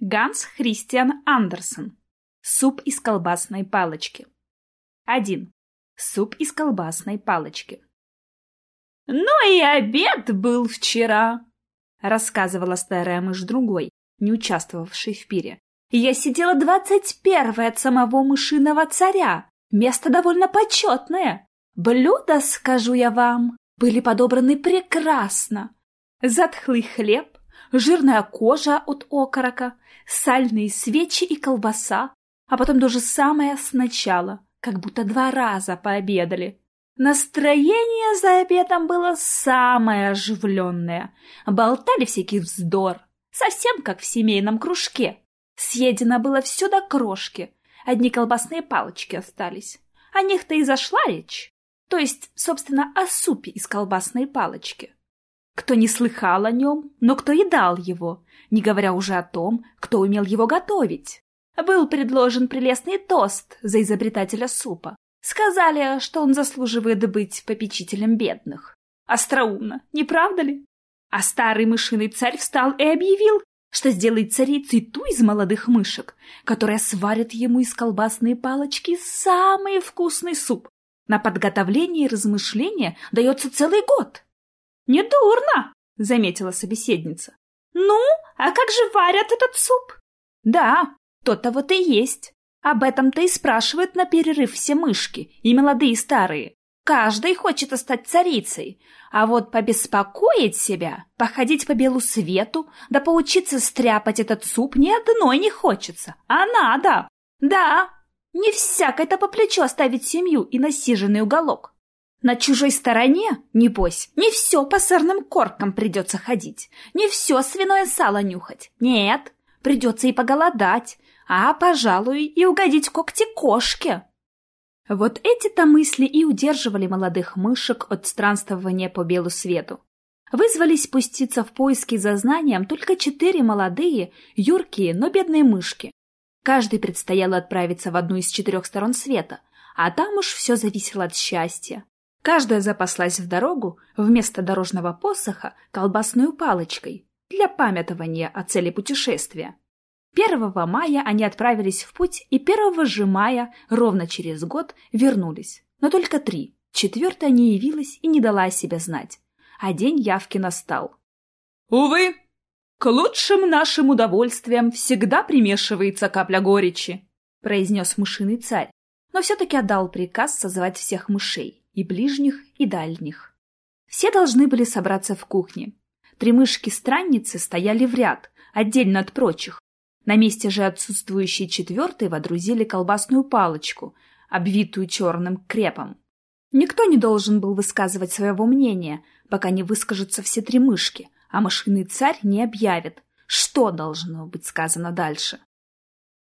Ганс Христиан Андерсен. Суп из колбасной палочки. 1. Суп из колбасной палочки. «Ну и обед был вчера», — рассказывала старая мышь другой, не участвовавшей в пире. «Я сидела 21-я от самого мышиного царя. Место довольно почетное. Блюда, скажу я вам, были подобраны прекрасно. Затхлый хлеб, жирная кожа от окорока, сальные свечи и колбаса, а потом то же самое сначала, как будто 2 раза пообедали. Настроение за обедом было самое оживленное. Болтали всякий вздор, совсем как в семейном кружке. Съедено было все до крошки, одни колбасные палочки остались. О них-то и зашла речь. То есть, собственно, о супе из колбасной палочки. Кто не слыхал о нем, но кто едал его, не говоря уже о том, кто умел его готовить. Был предложен прелестный тост за изобретателя супа. Сказали, что он заслуживает быть попечителем бедных. Остроумно, не правда ли? А старый мышиный царь встал и объявил, что сделает царицей ту из молодых мышек, которая сварит ему из колбасной палочки самый вкусный суп. На подготовление и размышление дается целый год. «Недурно», — заметила собеседница. «Ну, а как же варят этот суп?» «Да, то-то вот и есть. Об этом-то и спрашивают на перерыв все мышки, и молодые, и старые. Каждый хочет стать царицей, а вот побеспокоить себя, походить по белу свету, да поучиться стряпать этот суп ни одной не хочется, а надо. Да, не всякой-то по плечу оставить семью и насиженный уголок. На чужой стороне, небось, не все по сырным коркам придется ходить, не все свиное сало нюхать. Нет, придется и поголодать, а, пожалуй, и угодить в когти кошке. Вот эти-то мысли и удерживали молодых мышек от странствования по белу свету. Вызвались спуститься в поиски за знанием только 4 молодые, юркие, но бедные мышки. Каждой предстояло отправиться в одну из 4 сторон света, а там уж все зависело от счастья. Каждая запаслась в дорогу вместо дорожного посоха колбасной палочкой для памятования о цели путешествия. 1 мая они отправились в путь, и 1 же мая, ровно через год, вернулись. Но только 3. 4-я не явилась и не дала о себе знать. А день явки настал. «Увы, к лучшим нашим удовольствиям всегда примешивается капля горечи», — произнес мышиный царь, но все-таки отдал приказ созывать всех мышей, и ближних, и дальних. Все должны были собраться в кухне. 3 мышки-странницы стояли в ряд, отдельно от прочих. На месте же отсутствующей 4-й водрузили колбасную палочку, обвитую черным крепом. Никто не должен был высказывать своего мнения, пока не выскажутся все 3 мышки, а мышиный царь не объявит, что должно быть сказано дальше.